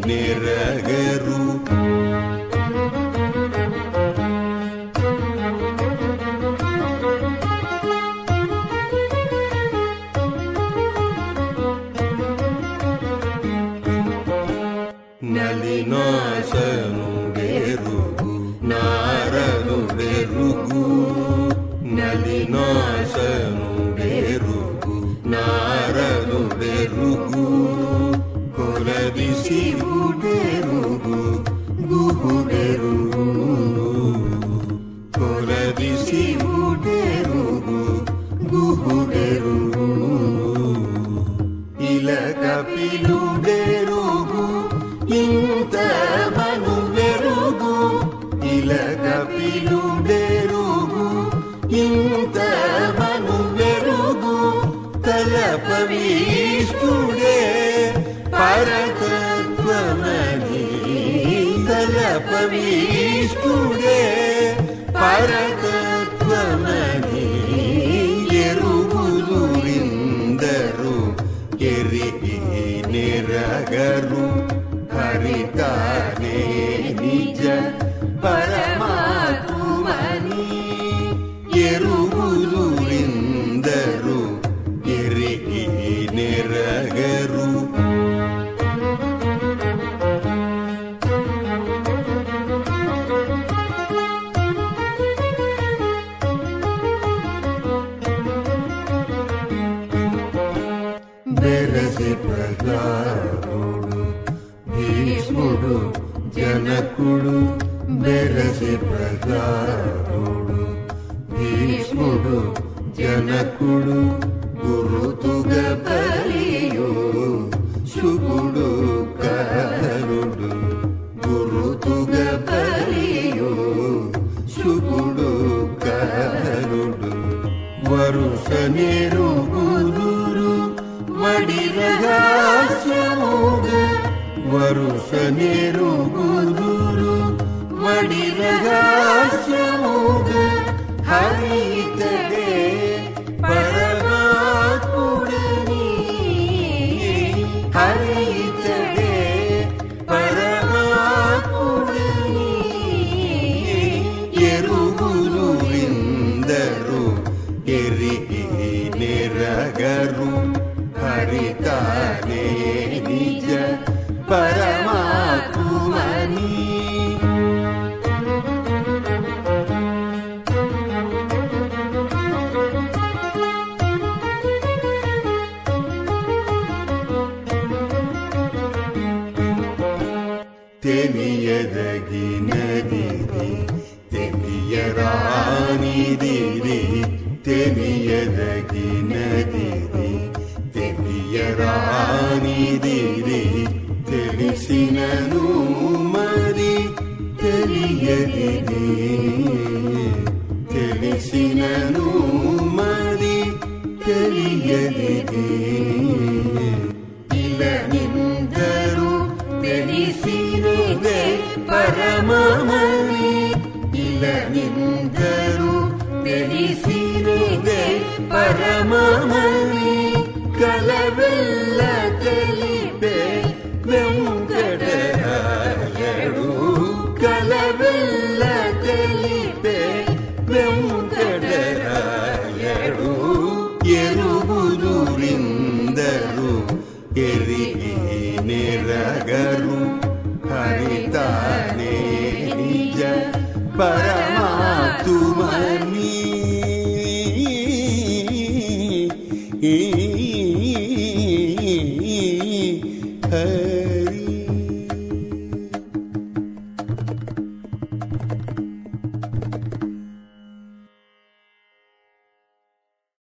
నెరగరు. నలినాశను వెరుగు నారదు వెరుగు. నలినాశను వెరుగు నారదు వెరుగు. కొలది శివుడెరుగు గుహుడెరుగు. కొలది శివుడెరుగు గుహుడెరుగు. ఇల కపిలుడెరుగు ఇంత మను వెరుగు. ఇల కపిలుడెరుగు ఇంత మను వెరుగు. తలపవిష్ణుడే పరతత్వమని. తలపవిష్ణుడే పరతత్వమని. ఎరుగుదురిందరు ఎరిగి నెరగరు. హరితానే నిజ పరమాత్మని. ఎరుగుదురిందరు ఎరిగి నెరగరు. బెరసి ప్రహ్లాదుడు భీష్ముడు జనకుడు. బెరసి ప్రహ్లాదుడు భీష్ముడు జనకుడు. గురుతుగ బలియు శుకుడు కరుడు. గురుతుగ బలియు శుకుడు కరుడు. వరుస నెరుగుదురు వడి రహస్యముగ. వరుస నెరుగుదురు వడి రహస్యముగ. హరితడే పరమాత్ముడని. హరితడే పరమాత్ముడని. ఎరుగుదురిందరు ఎరిగి నెరగరు. హరితానే నిజ పరమాత్మని. తెలియదగినది తెలియరానిది. తెలియదగినది తెలియరానిది. తెలిసినను మరి తెలియనిది. తెలిసినను మరి తెలియనిది. ఇలా నిందరు తెలిసినదే పరమమని. ఇలా నిందరు తెలిసినదే పరమమని. కలవెల్ల తెలిపే వెంకటరాయడు. కలవెల్ల తెలిపే వెంకటరాయడు. ఎరుగుదురిందరు ఎరిగి నెరగరు. హరితానే నిజ పర